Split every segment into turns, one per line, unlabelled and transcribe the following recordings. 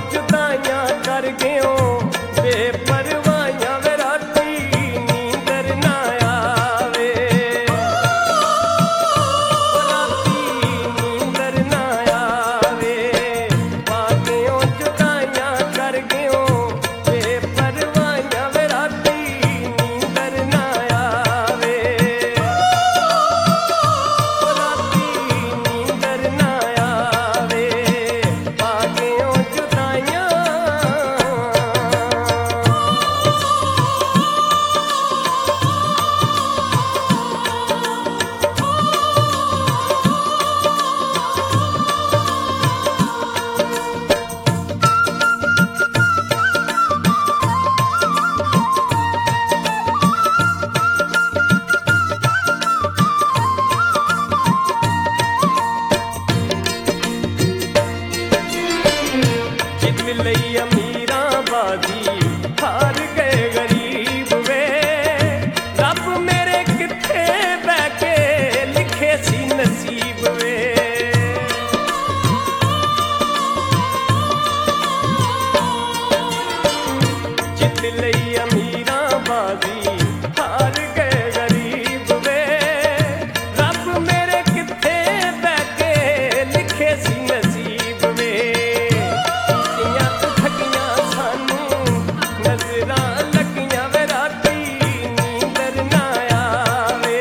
जुदाइयां कर गयो बेपरवाहियां वे राती नींदर ना आवे राती नींदर ना आवे पागियों जुदाइयां कर गयो बेपरवाहियां वे राती नींदर ना आवे राती नींदर ना आवे पागियों जुदाइयां जित लई अमीरां बाजी हार गए गरीब वे रब मेरे किथे बह के लिखे सी नसीब वे जित लई अमीरां बाजी हार गए गरीब वे रब मेरे किथे बह के लिखे सी नसीब वे नजरां लगियां वे राती नींदर ना आवे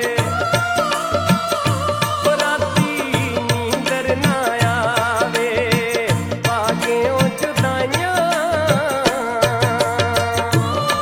राती नींदर ना आवे पागियों जुदाइयां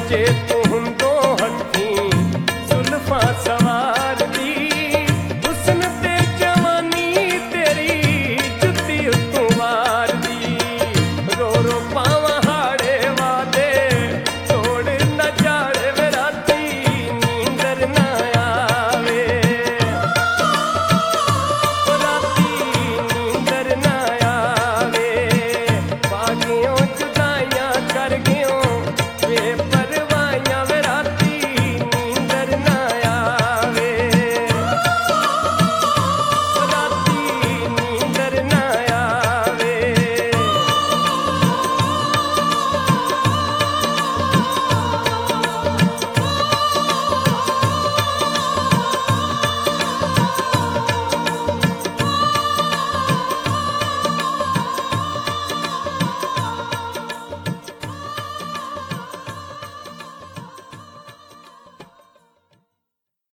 ਚੇਤ